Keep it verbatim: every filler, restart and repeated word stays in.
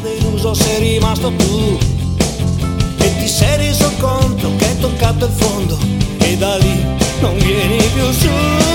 deluso sei rimasto tu e ti sei reso conto che hai toccato il fondo e da lì non vieni più su.